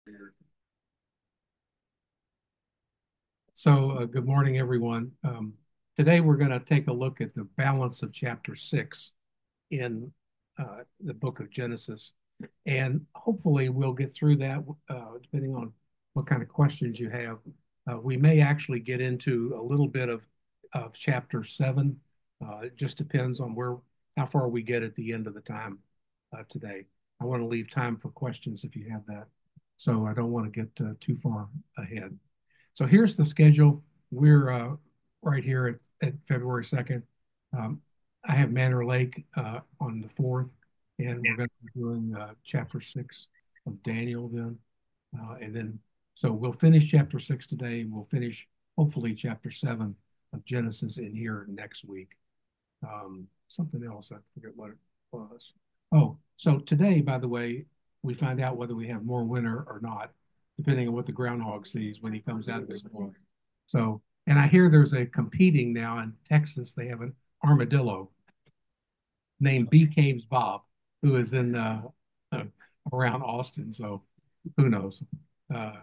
Good morning, everyone. Today we're going to take a look at the balance of chapter 6 in the book of Genesis. And hopefully we'll get through that depending on what kind of questions you have. We may actually get into a little bit of chapter 7. It just depends on how far we get at the end of the time today. I want to leave time for questions if you have that. So I don't want to get too far ahead. So here's the schedule. We're right here at February 2nd. Um, I have Manor Lake on the 4th, and we're going to be doing chapter 6 of Daniel then. And then, so we'll finish chapter 6 today. We'll finish, hopefully, chapter 7 of Genesis in here next week. Something else, I forget what it was. Oh, so today, by the way, we find out whether we have more winter or not, depending on what the groundhog sees when he comes out of his hole. So, and I hear there's a competing now in Texas. They have an armadillo named B. Caves Bob, who is in uh, around Austin. So, who knows? Uh,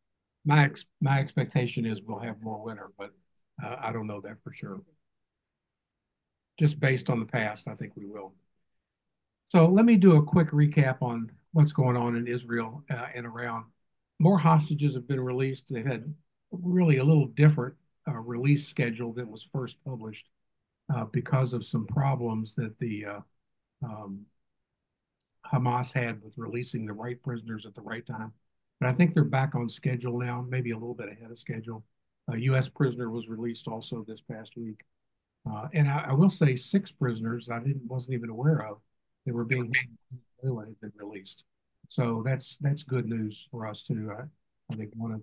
my expectation is we'll have more winter, but I don't know that for sure. Just based on the past, I think we will. So let me do a quick recap on what's going on in Israel and around. More hostages have been released. They've had really a little different release schedule than was first published because of some problems that the um, Hamas had with releasing the right prisoners at the right time. But I think they're back on schedule now, maybe a little bit ahead of schedule. A U.S. prisoner was released also this past week. And I will say 6 prisoners wasn't even aware of that were being held had been released. So that's good news for us too. I think one of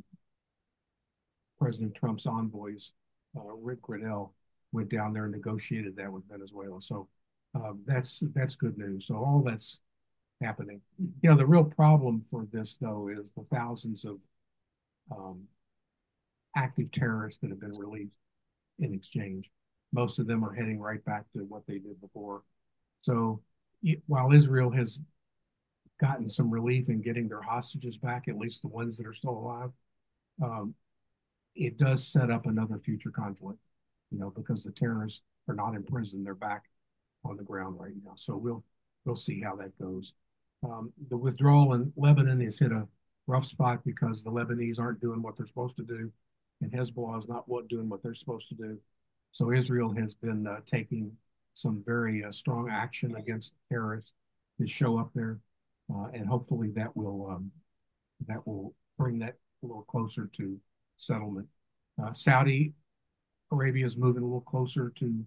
President Trump's envoys, Rick Grenell, went down there and negotiated that with Venezuela. So that's good news. So all that's happening. You know, the real problem for this though is the thousands of um, active terrorists that have been released in exchange. Most of them are heading right back to what they did before. So while Israel has gotten some relief in getting their hostages back, at least the ones that are still alive, um, it does set up another future conflict, you know, because the terrorists are not in prison. They're back on the ground right now. So we'll see how that goes. The withdrawal in Lebanon has hit a rough spot because the Lebanese aren't doing what they're supposed to do, and Hezbollah is not doing what they're supposed to do. So Israel has been taking some very strong action against terrorists to show up there, and hopefully that will bring that a little closer to settlement. Saudi Arabia is moving a little closer to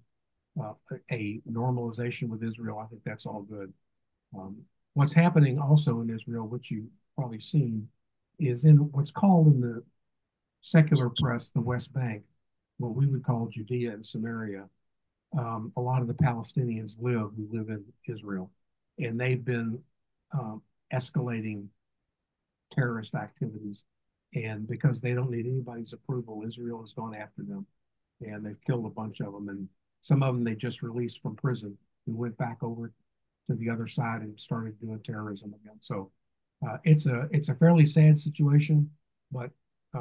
a normalization with Israel. I think that's all good. Um, what's happening also in Israel, which you've probably seen, is in what's called in the secular press the West Bank, what we would call Judea and Samaria. A lot of the Palestinians who live in Israel, and they've been um, escalating terrorist activities. And because they don't need anybody's approval, Israel has gone after them, and they've killed a bunch of them. And some of them they just released from prison who went back over to the other side and started doing terrorism again. So it's a fairly sad situation, but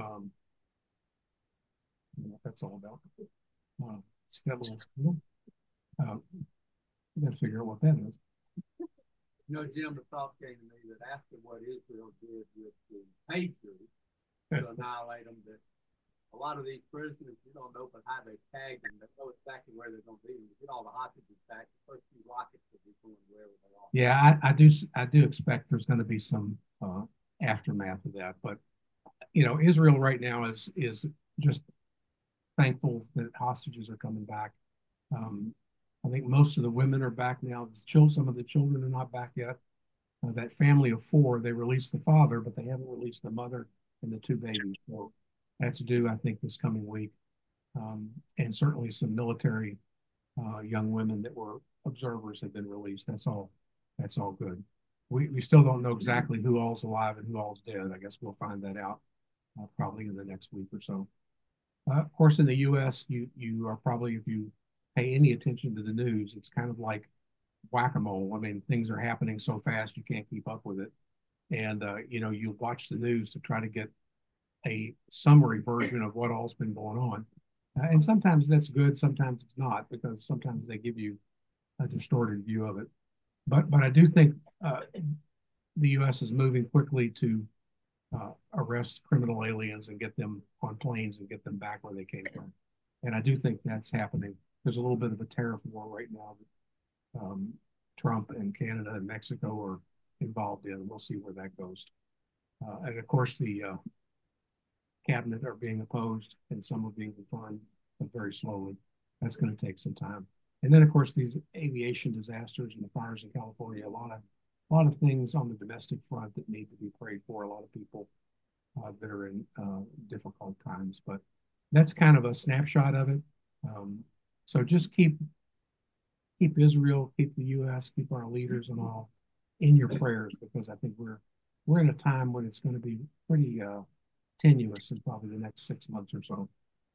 that's all about. It's got a little. Uh, you got to figure out what that is. You know, Jim, the thought came to me that after what Israel did with the Pacers to annihilate them, that a lot of these prisoners, you don't know but how they tag them. They know exactly where they're going to be. When you get all the hostages back, the first few rockets will be going wherever they are. Yeah, I do expect there's going to be some aftermath of that, but you know, Israel right now is just thankful that hostages are coming back. Um, I think most of the women are back now. Some of the children are not back yet. That family of 4, they released the father, but they haven't released the mother and the 2 babies. So that's due, I think, this coming week. And certainly some military young women that were observers have been released. That's all good. We still don't know exactly who all's alive and who all's dead. I guess we'll find that out probably in the next week or so. Of course, in the U.S., you are probably, if you pay any attention to the news, it's kind of like whack-a-mole. I mean, things are happening so fast you can't keep up with it. and you watch the news to try to get a summary version of what all's been going on. And sometimes that's good, sometimes it's not, because sometimes they give you a distorted view of it. But I do think the U.S. is moving quickly to arrest criminal aliens and get them on planes and get them back where they came from. And I do think that's happening. There's a little bit of a tariff war right now that Trump and Canada and Mexico are involved in. We'll see where that goes. And of course, the cabinet are being opposed and some are being confirmed, but very slowly. That's going to take some time. And then, of course, these aviation disasters and the fires in California, a lot of things on the domestic front that need to be prayed for. A lot of people that are in difficult times, but that's kind of a snapshot of it. So just keep Israel, keep the U.S., keep our leaders and all in your prayers, because I think we're in a time when it's going to be pretty tenuous in probably the next 6 months or so.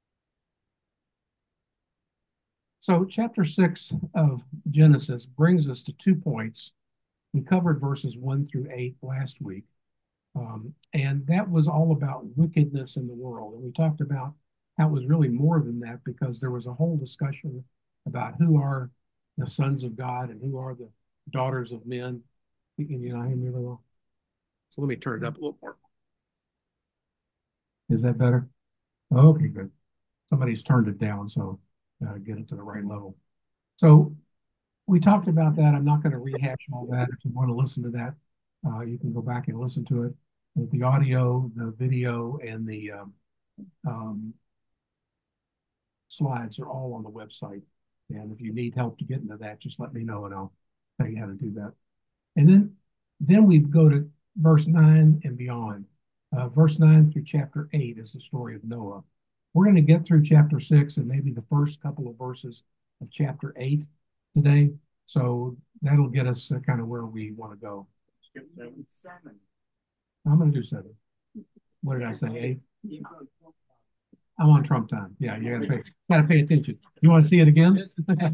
So chapter 6 of Genesis brings us to 2 points. We covered verses 1 through 8 last week. And that was all about wickedness in the world. And we talked about how it was really more than that, because there was a whole discussion about who are the sons of God and who are the daughters of men. Can you not hear me really well? So let me turn it up a little more. Is that better? Okay, good. Somebody's turned it down, so get it to the right level. So we talked about that. I'm not going to rehash all that. If you want to listen to that, you can go back and listen to it. With the audio, the video, and the slides are all on the website. And if you need help to get into that, just let me know and I'll tell you how to do that. And then we go to verse 9 and beyond. Verse 9 through chapter 8 is the story of Noah. We're going to get through chapter 6 and maybe the first couple of verses of chapter 8 today. So that'll get us kind of where we want to go. Skip 7. I'm going to do 7. What did I say? 8? I'm on Trump time. Yeah, you gotta pay attention. You want to see it again?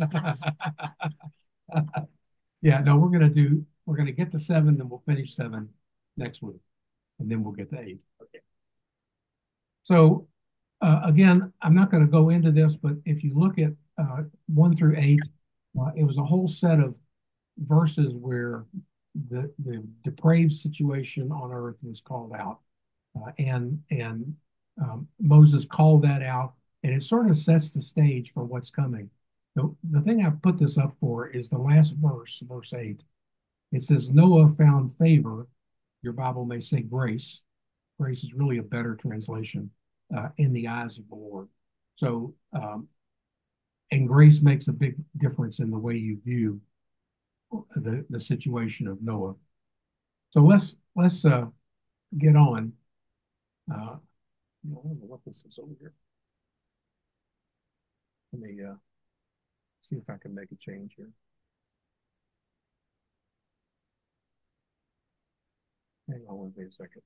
Yeah, no, we're gonna get to 7, then we'll finish 7 next week, and then we'll get to 8. Okay. So again, I'm not going to go into this, but if you look at 1 through 8, it was a whole set of verses where the depraved situation on earth was called out, and Moses called that out, and it sort of sets the stage for what's coming. The thing I put this up for is the last verse, verse 8. It says, Noah found favor. Your Bible may say grace. Grace is really a better translation in the eyes of the Lord. So, and grace makes a big difference in the way you view the situation of Noah. So let's get on. I don't know what this is over here. Let me see if I can make a change here. Hang on with me a second.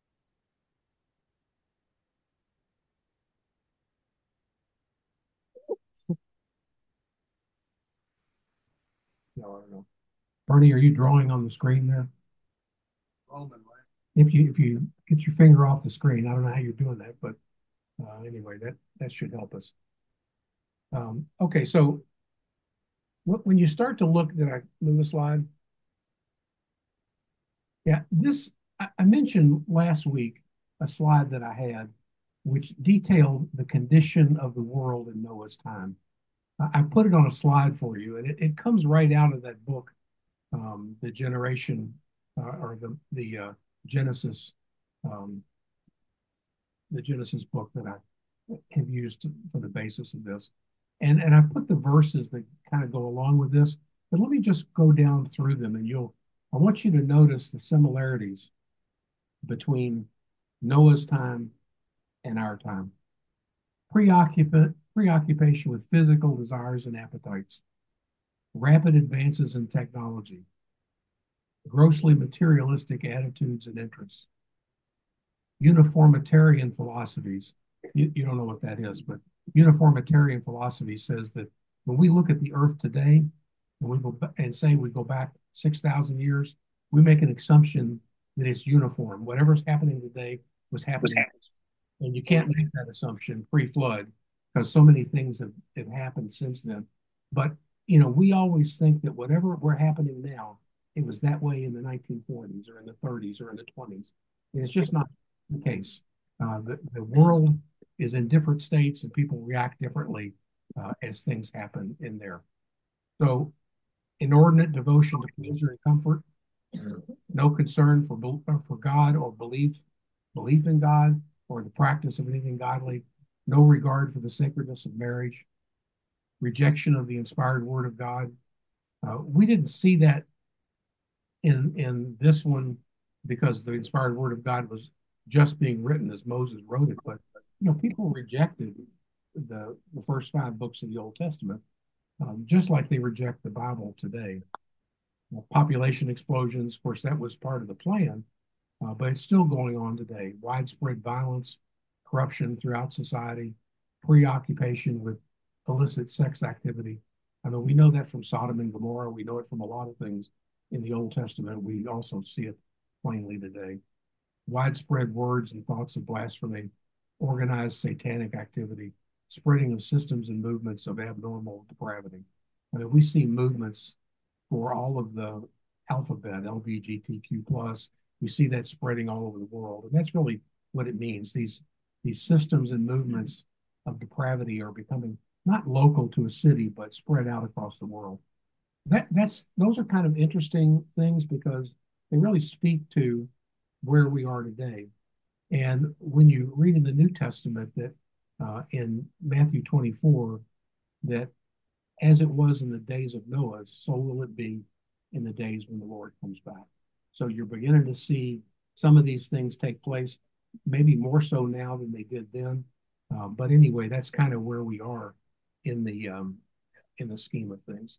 No, I don't know. Bernie, are you drawing on the screen there? Roman, right? If you get your finger off the screen, I don't know how you're doing that, but anyway, that should help us. Okay, so when you start to look, did I move a slide? Yeah, I mentioned last week a slide that I had, which detailed the condition of the world in Noah's time. I put it on a slide for you, and it comes right out of that book, the generation or the Genesis, the Genesis book that I have used for the basis of this. And I've put the verses that kind of go along with this, but let me just go down through them, and I want you to notice the similarities between Noah's time and our time. Preoccupation with physical desires and appetites, rapid advances in technology, grossly materialistic attitudes and interests, uniformitarian philosophies. You don't know what that is, but uniformitarian philosophy says that when we look at the earth today and we go and say we go back 6,000 years, we make an assumption that it's uniform. Whatever's happening today was happening, and you can't make that assumption pre-flood because so many things have happened since then. But we always think that whatever we're happening now, it was that way in the 1940s or in the 30s or in the 20s. And it's just not the case. The world is in different states and people react differently as things happen in there. So, inordinate devotion to pleasure and comfort, no concern for God or belief in God or the practice of anything godly, no regard for the sacredness of marriage, rejection of the inspired word of God. We didn't see that in this one because the inspired word of God was just being written as Moses wrote it, but people rejected the first 5 books of the Old Testament, just like they reject the Bible today. Population explosions, of course, that was part of the plan, but it's still going on today. Widespread violence, corruption throughout society, preoccupation with illicit sex activity. I mean, we know that from Sodom and Gomorrah. We know it from a lot of things in the Old Testament. We also see it plainly today. Widespread words and thoughts of blasphemy, organized satanic activity, spreading of systems and movements of abnormal depravity. I mean, we see movements for all of the alphabet, LGBTQ plus. We see that spreading all over the world, and that's really what it means. These systems and movements of depravity are becoming not local to a city, but spread out across the world. Those are kind of interesting things because they really speak to where we are today. And when you read in the New Testament that in Matthew 24, that as it was in the days of Noah, so will it be in the days when the Lord comes back. So you're beginning to see some of these things take place, maybe more so now than they did then. But anyway, that's kind of where we are in the scheme of things.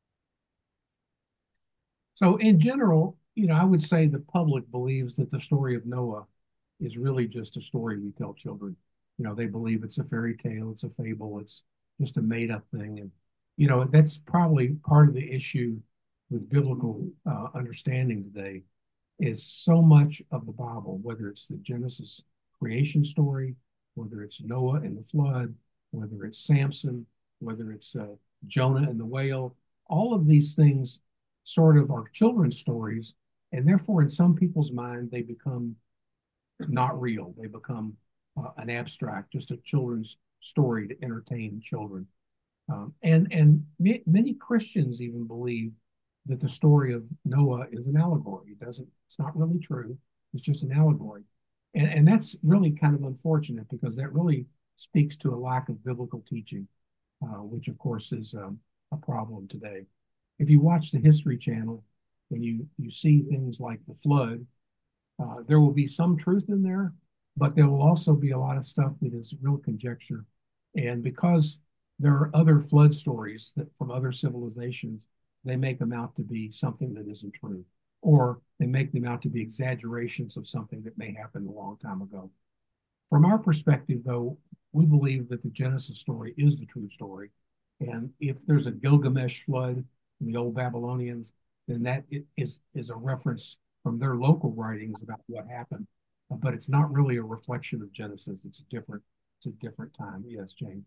So in general, I would say the public believes that the story of Noah is really just a story we tell children. They believe it's a fairy tale, it's a fable, it's just a made up thing. And, that's probably part of the issue with biblical understanding today is so much of the Bible, whether it's the Genesis creation story, whether it's Noah and the flood, whether it's Samson, whether it's Jonah and the whale, all of these things sort of are children's stories. And therefore, in some people's mind, they become not real. They become an abstract, just a children's story to entertain children. And many Christians even believe that the story of Noah is an allegory. It's not really true. It's just an allegory. And that's really kind of unfortunate because that really speaks to a lack of biblical teaching, which of course is a problem today. If you watch the History Channel and you see things like the flood, there will be some truth in there, but there will also be a lot of stuff that is real conjecture. And because there are other flood stories from other civilizations, they make them out to be something that isn't true, or they make them out to be exaggerations of something that may happen a long time ago. From our perspective, though, we believe that the Genesis story is the true story. And if there's a Gilgamesh flood in the old Babylonians, then that is a reference from their local writings about what happened. But it's not really a reflection of Genesis. It's a different time. Yes, Jane.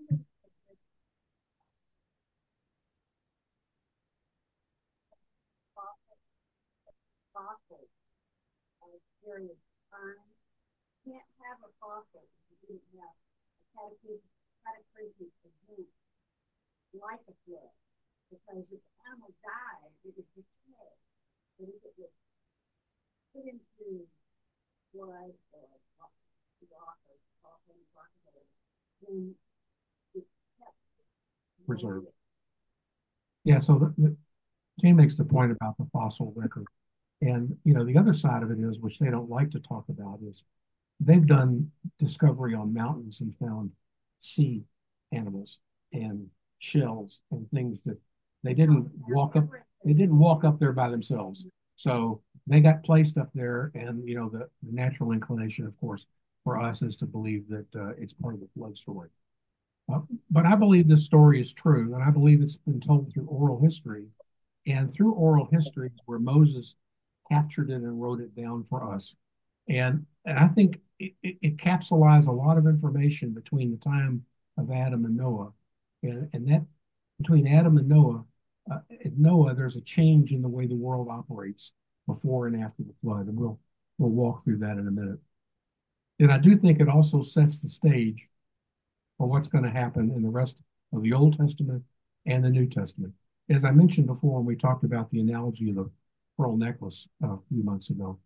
Fossils during time. You can't have a fossil if you didn't have a cataclysmic event like a flood. Because if the animal died, it would decay. But if it was put into blood or rock or coffin, then it's kept preserved. Yeah, so Jane makes the point about the fossil record. And the other side of it is, which they don't like to talk about, is they've done discovery on mountains and found sea animals and shells and things that they didn't walk up there by themselves. So they got placed up there, and the natural inclination, of course, for us is to believe that it's part of the flood story. But I believe this story is true, and I believe it's been told through oral history. And through oral history, where Moses captured it and wrote it down for us. And I think it capsulized a lot of information between the time of Adam and Noah. And that between Adam and Noah, there's a change in the way the world operates before and after the flood. And we'll walk through that in a minute. And I do think it also sets the stage for what's going to happen in the rest of the Old Testament and the New Testament. As I mentioned before, when we talked about the analogy of the pearl necklace a few months ago,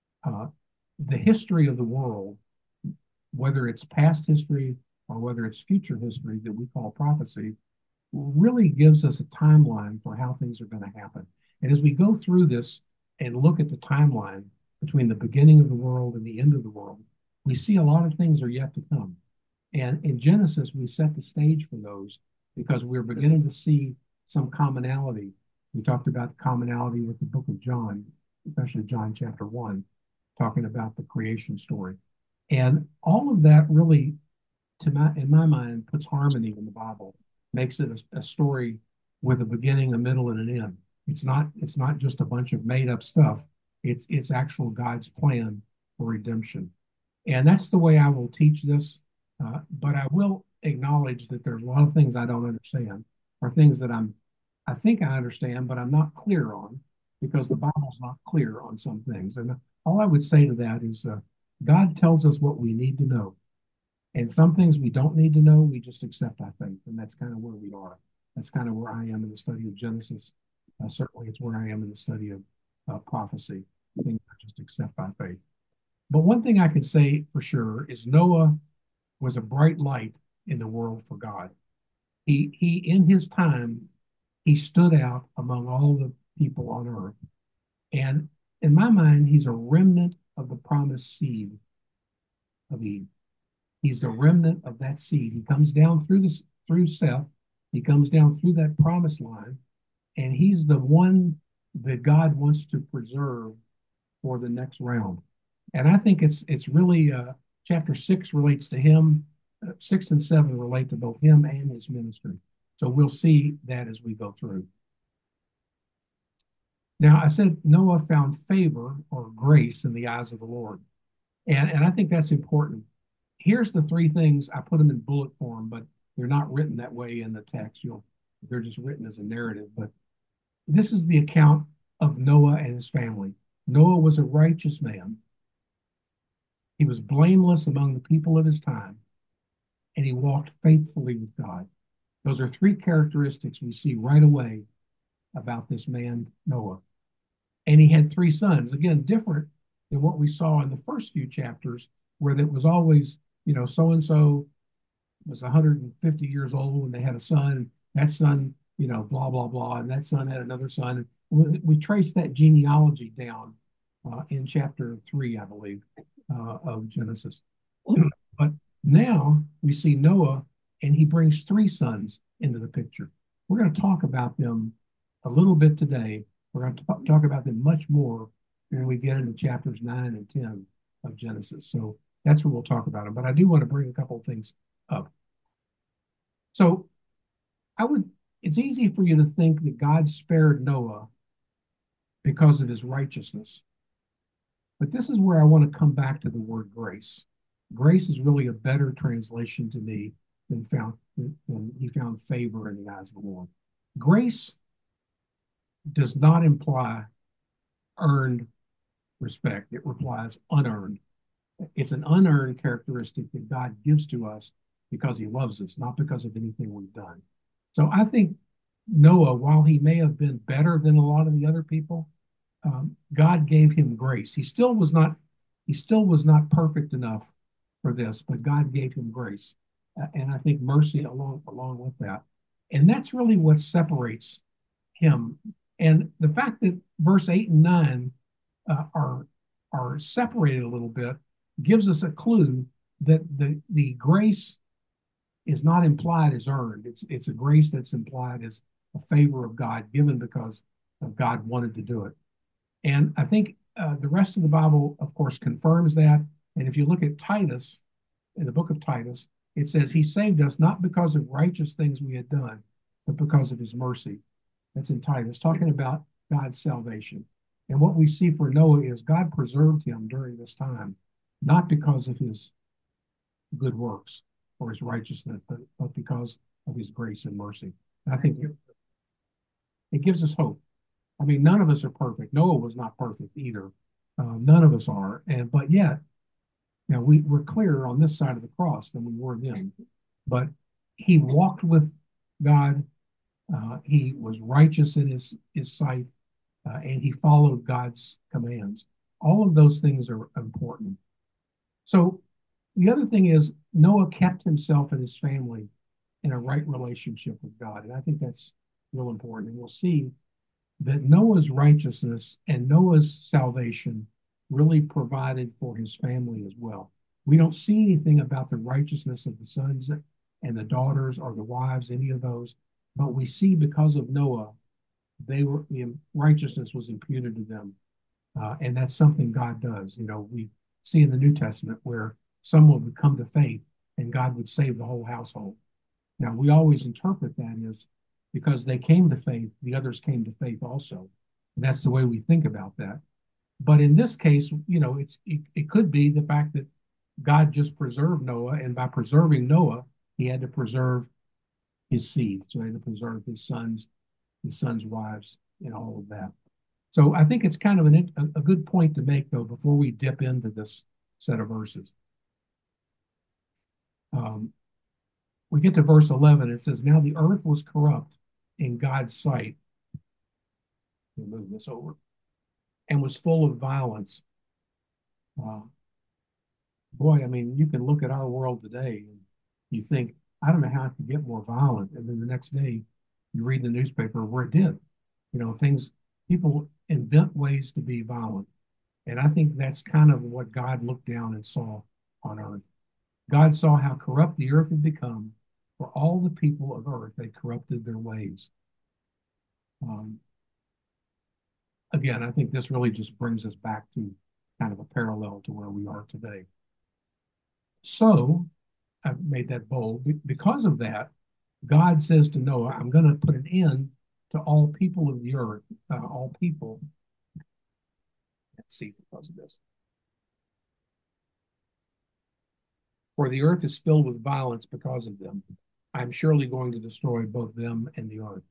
the history of the world, whether it's past history or whether it's future history that we call prophecy, really gives us a timeline for how things are going to happen. And as we go through this and look at the timeline between the beginning of the world and the end of the world, we see a lot of things are yet to come. And in Genesis, we set the stage for those because we're beginning to see some commonality. We talked about the commonality with the book of John, especially John chapter 1, talking about the creation story. And all of that really, in my mind, puts harmony in the Bible, makes it a story with a beginning, a middle, and an end. It's not just a bunch of made up stuff. It's actual God's plan for redemption. And that's the way I will teach this. But I will acknowledge that there's a lot of things I don't understand, or things that I think I understand, but I'm not clear on, because the Bible's not clear on some things. And all I would say to that is God tells us what we need to know. And some things we don't need to know, we just accept by faith. And that's kind of where we are. That's kind of where I am in the study of Genesis. Certainly, it's where I am in the study of prophecy. Things I just accept by faith. But one thing I can say for sure is Noah was a bright light in the world for God. He in his time, he stood out among all the people on earth. And in my mind, he's a remnant of the promised seed of Eve. He's the remnant of that seed. He comes down through Seth. He comes down through that promised line, and he's the one that God wants to preserve for the next round. And I think it's really chapter 6 relates to him. 6 and 7 relate to both him and his ministry. So we'll see that as we go through. Now, I said Noah found favor or grace in the eyes of the Lord. And I think that's important. Here's the three things. I put them in bullet form, but they're not written that way in the text. They're just written as a narrative. But this is the account of Noah and his family. Noah was a righteous man. He was blameless among the people of his time, and he walked faithfully with God. Those are three characteristics we see right away about this man, Noah. And he had three sons, again, different than what we saw in the first few chapters, where it was always, so-and-so was 150 years old when they had a son. That son, blah, blah, blah. And that son had another son. We trace that genealogy down in chapter 3, I believe, of Genesis. But now we see Noah, and he brings three sons into the picture. We're going to talk about them a little bit today. We're going to talk about them much more when we get into chapters 9 and 10 of Genesis. So that's where we'll talk about them. But I do want to bring a couple of things up. So it's easy for you to think that God spared Noah because of his righteousness. But this is where I want to come back to the word grace. Grace is really a better translation to me than he found favor in the eyes of the Lord. Grace does not imply earned respect. It implies unearned. It's an unearned characteristic that God gives to us because he loves us, not because of anything we've done. So I think Noah, while he may have been better than a lot of the other people, God gave him grace. He still was not perfect enough for this, but God gave him grace, and I think mercy along with that. And that's really what separates him. And the fact that verse 8 and 9 are separated a little bit gives us a clue that the grace is not implied as earned. It's a grace that's implied as a favor of God given because of God wanted to do it. And I think the rest of the Bible, of course, confirms that. And if you look at Titus, in the book of Titus, it says he saved us not because of righteous things we had done, but because of his mercy. That's in Titus, talking about God's salvation. And what we see for Noah is God preserved him during this time, not because of his good works or his righteousness, but because of his grace and mercy. And I think it gives us hope. I mean, none of us are perfect. Noah was not perfect either. None of us are. But yet, we're clearer on this side of the cross than we were then. But he walked with God. He was righteous in his sight, and he followed God's commands. All of those things are important. So the other thing is Noah kept himself and his family in a right relationship with God. And I think that's real important. And we'll see that Noah's righteousness and Noah's salvation really provided for his family as well. We don't see anything about the righteousness of the sons and the daughters or the wives, any of those, but we see because of Noah, the righteousness was imputed to them. And that's something God does. We see in the New Testament where someone would come to faith and God would save the whole household. Now, we always interpret that as because they came to faith, the others came to faith also. And that's the way we think about that. But in this case, it could be the fact that God just preserved Noah, and by preserving Noah, he had to preserve his seed. So he had to preserve his sons' wives, and all of that. So I think it's kind of a good point to make, though, before we dip into this set of verses. We get to verse 11. It says, now the earth was corrupt in God's sight. Let me move this over. And was full of violence. Boy, I mean, you can look at our world today and you think, I don't know how it could get more violent. And then the next day, you read the newspaper where it did. People invent ways to be violent. And I think that's kind of what God looked down and saw on earth. God saw how corrupt the earth had become. For all the people of earth, they corrupted their ways. Again, I think this really just brings us back to kind of a parallel to where we are today. So I've made that bold. Because of that, God says to Noah, I'm going to put an end to all people of the earth, all people. Let's see because of this. For the earth is filled with violence because of them. I'm surely going to destroy both them and the earth.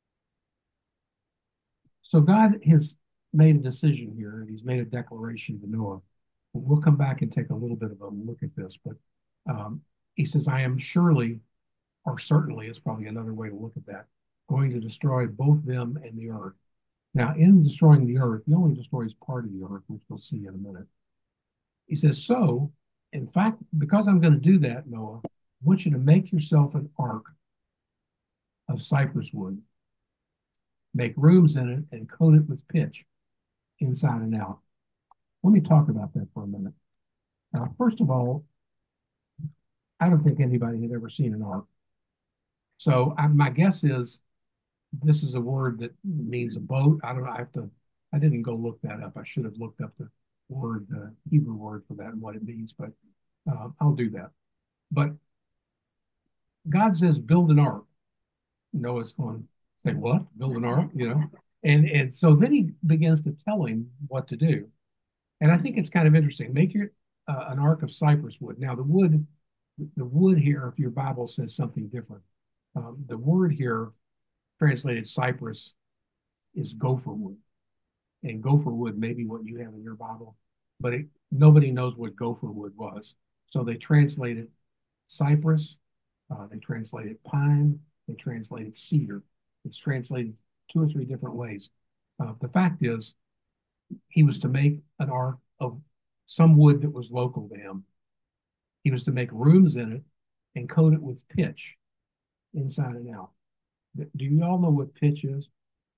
So God has made a decision here, and he's made a declaration to Noah. We'll come back and take a little bit of a look at this, but he says, I am surely, or certainly is probably another way to look at that, going to destroy both them and the earth. Now, in destroying the earth, he only destroys part of the earth, which we'll see in a minute. He says, so, in fact, because I'm going to do that, Noah, I want you to make yourself an ark of cypress wood, make rooms in it, and coat it with pitch inside and out. Let me talk about that for a minute. First of all, I don't think anybody had ever seen an ark. So my guess is this is a word that means a boat. I don't know. I didn't go look that up. I should have looked up the word, the Hebrew word for that and what it means, but I'll do that. But God says, build an ark. Noah's going to say, what? Build an ark, And so then he begins to tell him what to do. And I think it's kind of interesting. Make an ark of cypress wood. Now, the wood here, if your Bible says something different, the word here translated cypress is gopher wood. And gopher wood may be what you have in your Bible, but nobody knows what gopher wood was. So they translated cypress, they translated pine, they translated cedar. It's translated 2 or 3 different ways. The fact is, he was to make an ark of some wood that was local to him. He was to make rooms in it and coat it with pitch inside and out. Do you all know what pitch is?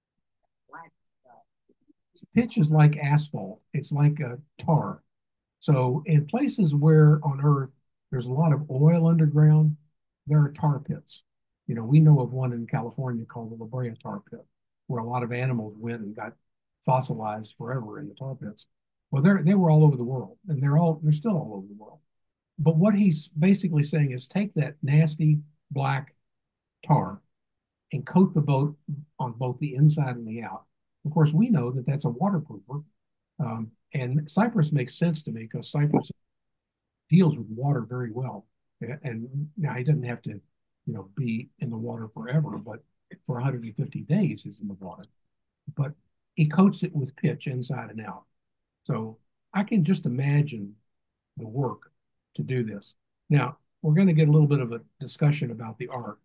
Pitch is like asphalt. It's like a tar. So in places where on earth there's a lot of oil underground, there are tar pits. We know of one in California called the La Brea tar pit, where a lot of animals went and got fossilized forever in the tar pits. Well, they were all over the world, and they're still all over the world. But what he's basically saying is take that nasty black tar and coat the boat on both the inside and the out. Of course, we know that that's a waterproofer. And Cypress makes sense to me because Cypress deals with water very well. And now he doesn't have to, be in the water forever, but for 150 days he's in the water. But he coats it with pitch inside and out. So I can just imagine the work to do this. Now, we're going to get a little bit of a discussion about the ark.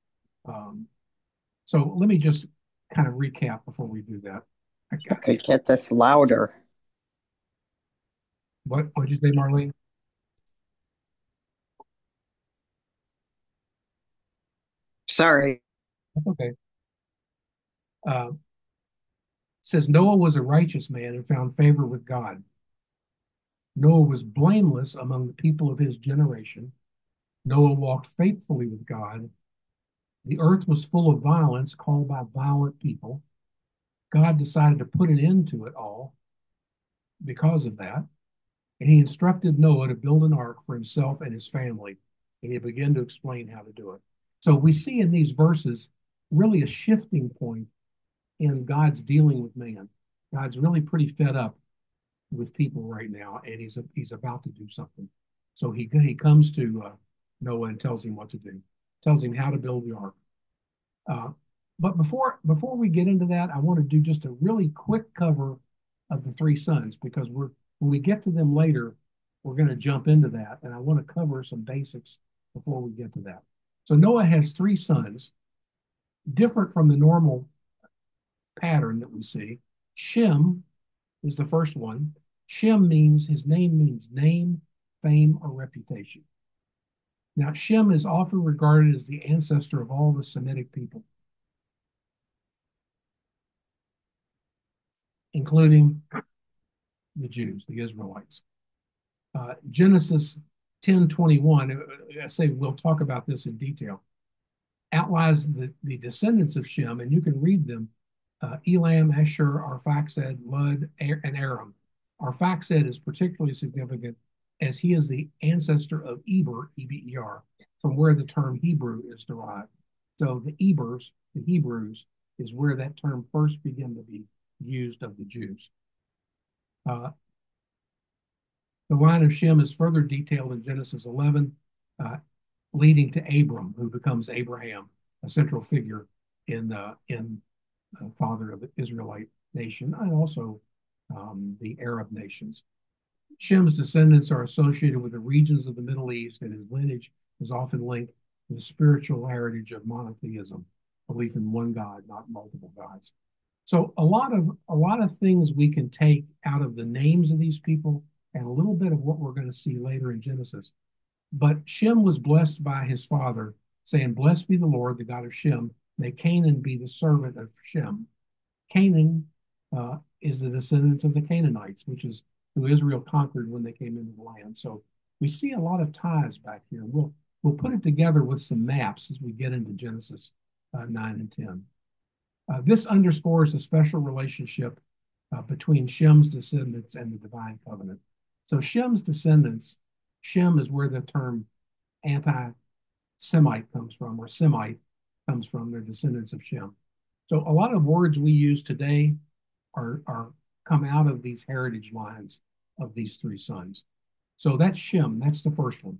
So let me just kind of recap before we do that. I could get this louder. What did you say, Marlene? Sorry. That's okay. Says Noah was a righteous man and found favor with God. Noah was blameless among the people of his generation. Noah walked faithfully with God. The earth was full of violence, called by violent people. God decided to put an end to it all because of that. And he instructed Noah to build an ark for himself and his family. And he began to explain how to do it. So we see in these verses really a shifting point in God's dealing with man. God's really pretty fed up with people right now, and he's about to do something. So he comes to Noah and tells him what to do, tells him how to build the ark. But before we get into that, I want to do just a really quick cover of the three sons, because when we get to them later, we're going to jump into that, and I want to cover some basics before we get to that. So Noah has three sons, different from the normal pattern that we see. Shem is the first one. Shem his name means name, fame, or reputation. Now, Shem is often regarded as the ancestor of all the Semitic people, including the Jews, the Israelites. Genesis 10:21, I say we'll talk about this in detail, outlines the descendants of Shem, and you can read them: Elam, Asshur, Arphaxad, Lud, and Aram. Arphaxad is particularly significant as he is the ancestor of Eber, E-B-E-R, from where the term Hebrew is derived. So the Ebers, the Hebrews, is where that term first began to be used of the Jews. The line of Shem is further detailed in Genesis 11, leading to Abram, who becomes Abraham, a central figure in father of the Israelite nation, and also the Arab nations. Shem's descendants are associated with the regions of the Middle East, and his lineage is often linked to the spiritual heritage of monotheism, belief in one God, not multiple gods. So a lot of things we can take out of the names of these people, and a little bit of what we're going to see later in Genesis. But Shem was blessed by his father, saying, "Blessed be the Lord, the God of Shem. May Canaan be the servant of Shem." Canaan is the descendants of the Canaanites, which is who Israel conquered when they came into the land. So we see a lot of ties back here. We'll put it together with some maps as we get into Genesis 9 and 10. This underscores a special relationship between Shem's descendants and the divine covenant. So Shem's descendants, Shem is where the term anti-Semite comes from, or Semite comes from. They're descendants of Shem. So a lot of words we use today are come out of these heritage lines of these three sons. So that's Shem. That's the first one.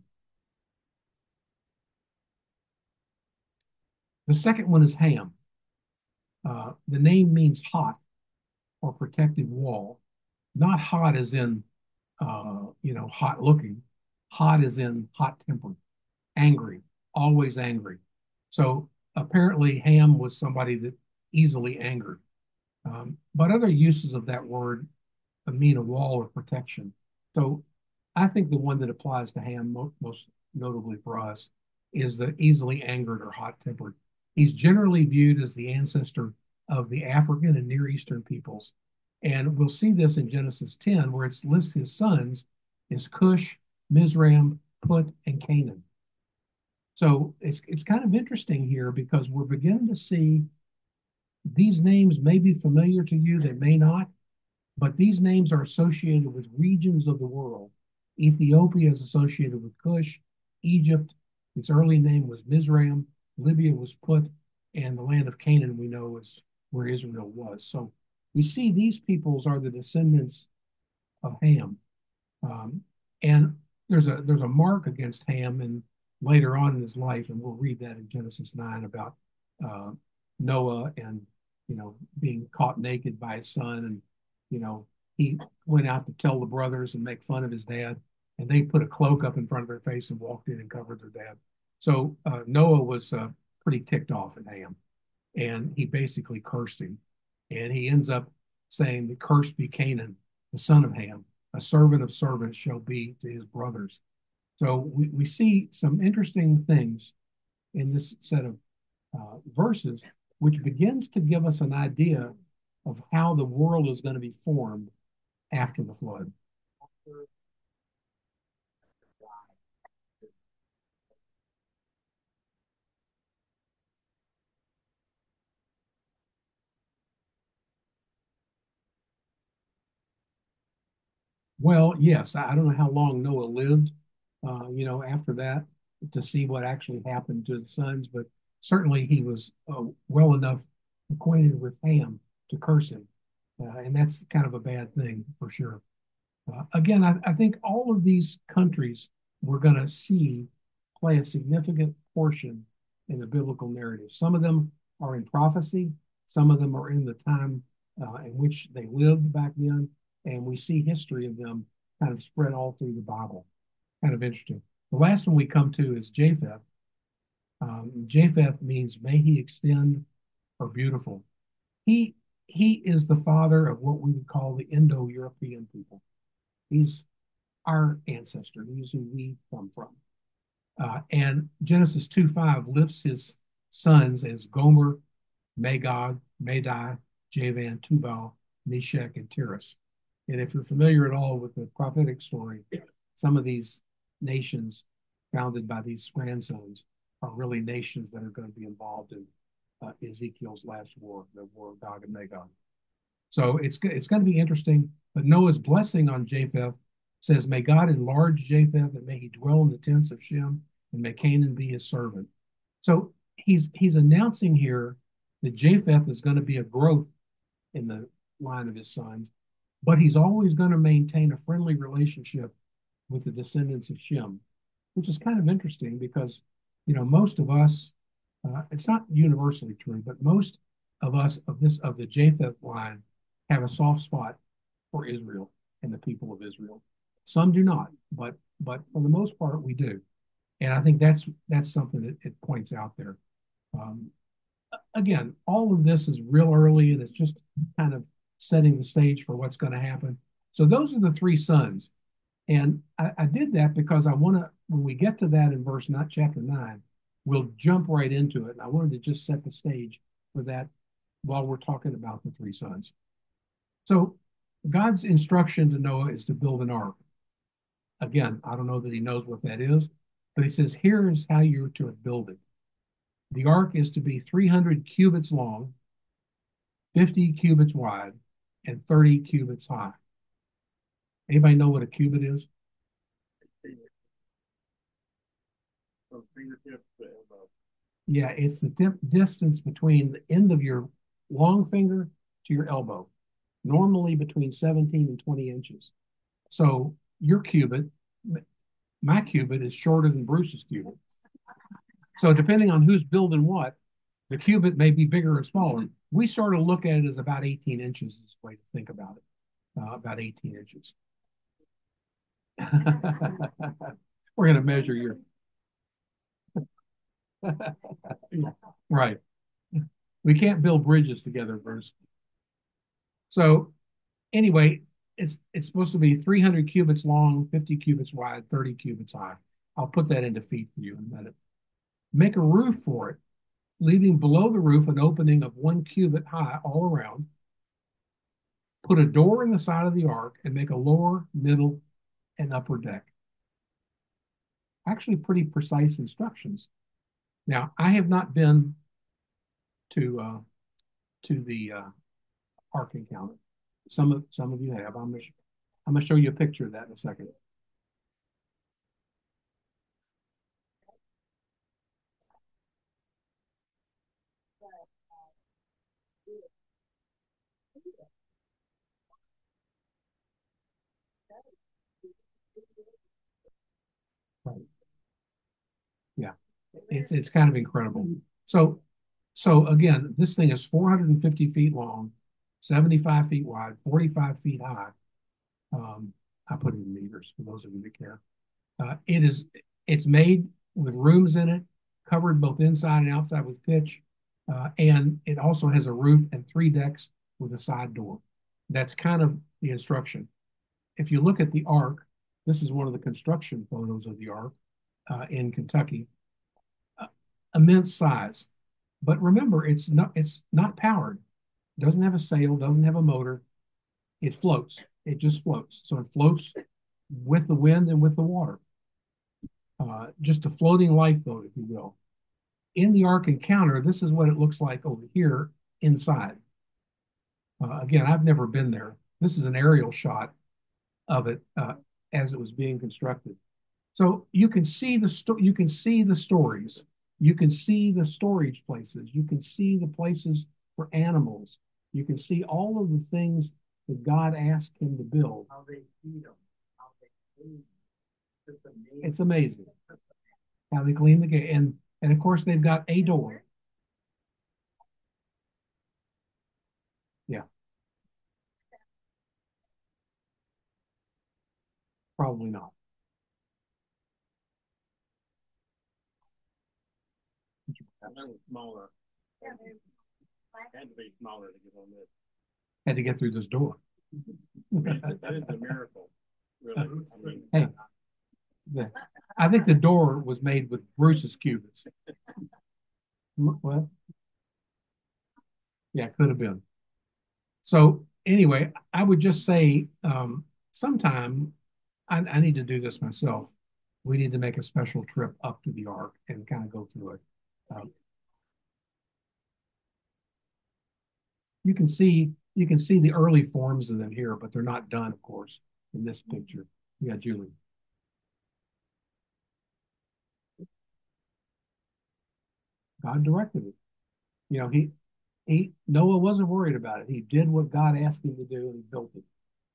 The second one is Ham. The name means hot or protective wall. Not hot as in, hot looking. Hot as in hot tempered, angry, always angry. So apparently Ham was somebody that easily angered. But other uses of that word mean a wall of protection. So I think the one that applies to Ham most notably for us is the easily angered or hot-tempered. He's generally viewed as the ancestor of the African and Near Eastern peoples. And we'll see this in Genesis 10, where it lists his sons as Cush, Mizraim, Put, and Canaan. So it's kind of interesting here because we're beginning to see these names may be familiar to you, they may not, but these names are associated with regions of the world. Ethiopia is associated with Cush, Egypt, its early name was Mizraim, Libya was Put, and the land of Canaan we know is where Israel was. So we see these peoples are the descendants of Ham. Um, and there's a mark against Ham and later on in his life, and we'll read that in Genesis 9 about uh, Noah and being caught naked by his son, and he went out to tell the brothers and make fun of his dad, and they put a cloak up in front of their face and walked in and covered their dad. So Noah was pretty ticked off at Ham, and he basically cursed him, and he ends up saying, "The curse be Canaan, the son of Ham. A servant of servants shall be to his brothers." So we see some interesting things in this set of verses, which begins to give us an idea of how the world is going to be formed after the flood. Well, yes, I don't know how long Noah lived, after that to see what actually happened to the sons, but certainly he was well enough acquainted with Ham to curse him. And that's kind of a bad thing for sure. Again, I think all of these countries we're going to see play a significant portion in the biblical narrative. Some of them are in prophecy, some of them are in the time in which they lived back then, and we see history of them kind of spread all through the Bible. Kind of interesting. The last one we come to is Japheth. Japheth means may he extend or beautiful. He he is the father of what we would call the Indo-European people. He's our ancestor. He's who we come from. And Genesis 2:5 lifts his sons as Gomer, Magog, Madai, Javan, Tubal, Meshach, and Tiras. And if you're familiar at all with the prophetic story, some of these nations founded by these grandsons are really nations that are going to be involved in Ezekiel's last war, the war of Gog and Magog. So it's going to be interesting. But Noah's blessing on Japheth says, "May God enlarge Japheth, and may he dwell in the tents of Shem, and may Canaan be his servant." So he's announcing here that Japheth is going to be a growth in the line of his sons, but he's always going to maintain a friendly relationship with the descendants of Shem, which is kind of interesting because most of us, it's not universally true, but most of us of the Japheth line have a soft spot for Israel and the people of Israel. Some do not, but for the most part we do, and I think that's something that it points out there. Um, Again, all of this is real early, and it's just kind of setting the stage for what's going to happen. So those are the three sons, and I did that because I want to. When we get to that in verse not chapter 9, we'll jump right into it. And I wanted to just set the stage for that while we're talking about the three sons. So God's instruction to Noah is to build an ark. Again, I don't know that he knows what that is, but he says, here is how you're to build it. The ark is to be 300 cubits long, 50 cubits wide, and 30 cubits high. Anybody know what a cubit is? Yeah, it's the distance between the end of your long finger to your elbow, normally between 17 and 20 inches. So your cubit, my cubit, is shorter than Bruce's cubit. So depending on who's building what, the cubit may be bigger or smaller. We sort of look at it as about 18 inches is the way to think about it, about 18 inches. We're going to measure your... Right. We can't build bridges together, Bruce. So anyway, it's supposed to be 300 cubits long, 50 cubits wide, 30 cubits high. I'll put that into feet for you in a minute. Make a roof for it, leaving below the roof an opening of 1 cubit high all around. Put a door in the side of the ark and make a lower, middle, and upper deck. Actually, pretty precise instructions. Now, I have not been to the Ark Encounter. Some of you have. I'm gonna show you a picture of that in a second. Right. Yeah, it's kind of incredible. So again, this thing is 450 feet long, 75 feet wide, 45 feet high. I put it in meters for those of you that care. It's made with rooms in it, covered both inside and outside with pitch, and it also has a roof and 3 decks with a side door. That's kind of the instruction. If you look at the Ark, this is one of the construction photos of the Ark in Kentucky. Immense size, but remember, it's not powered. It doesn't have a sail, doesn't have a motor. It floats. It just floats. So it floats with the wind and with the water. Just a floating lifeboat, if you will. In the Ark Encounter, this is what it looks like over here inside. Again, I've never been there. This is an aerial shot of it as it was being constructed. So you can see you can see the stories. You can see the storage places. You can see the places for animals. You can see all of the things that God asked him to build. How they feed them, how they clean them. It's amazing how they clean the gate. And of course, they've got a door. Yeah. Probably not. Smaller. Had to be smaller to get on this. Had to get through this door. That is a miracle, really. I mean, Hey, I think the door was made with Bruce's cubits. What? Yeah, could have been. So anyway, I would just say sometime I need to do this myself. We need to make a special trip up to the Ark and kind of go through it. You can see the early forms of them here, but they're not done, of course, in this picture. Yeah, Julie. God directed it. You know, Noah wasn't worried about it. He did what God asked him to do, and he built it.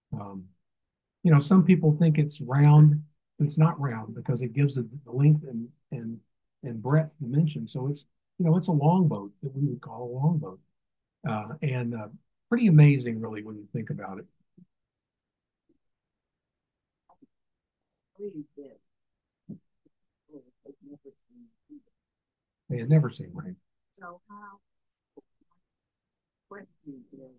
Some people think it's round, but it's not round because it gives it the length and breadth dimension. So it's a longboat that we would call a longboat, and pretty amazing, really, when you think about it. They had never seen rain. So how question is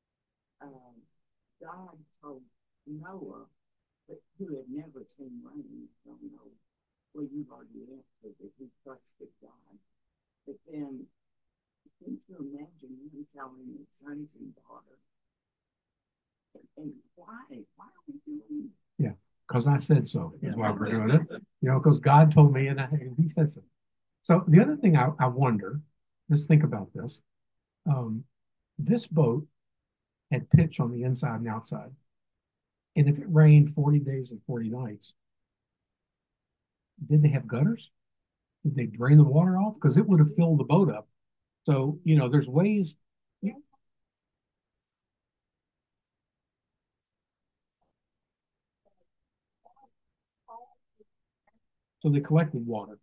God told Noah, but who had never seen rain, don't know. Well, you've already answered that he trusted God. But then can you imagine him telling his sons and daughters? And why? Why are we doing this? Yeah, because I said so is why we're doing it. Because God told me and he said so. So the other thing I wonder, let's think about this. This boat had pitch on the inside and outside. And if it rained 40 days and 40 nights, did they have gutters? Did they drain the water off? Because it would have filled the boat up. So, there's ways. So they collected water.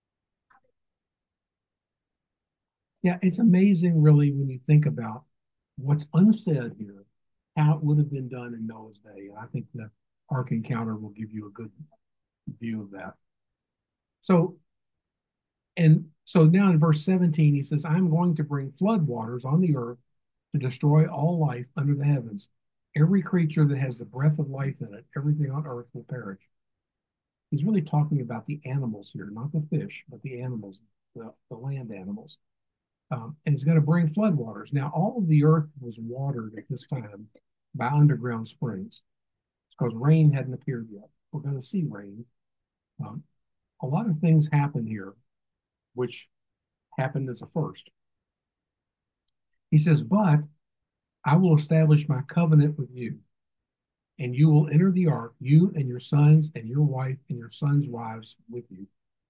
Yeah, it's amazing, really, when you think about what's unsaid here, how it would have been done in Noah's day. And I think the Ark Encounter will give you a good view of that. So now in verse 17, he says, I'm going to bring flood waters on the earth to destroy all life under the heavens. Every creature that has the breath of life in it, everything on earth will perish. He's really talking about the animals here, not the fish, but the animals, the land animals. And he's going to bring floodwaters. Now, all of the earth was watered at this time by underground springs because rain hadn't appeared yet. We're going to see rain. A lot of things happen here, which happened as a first. He says, but I will establish my covenant with you, and you will enter the ark, you and your sons and your wife and your sons' wives with you.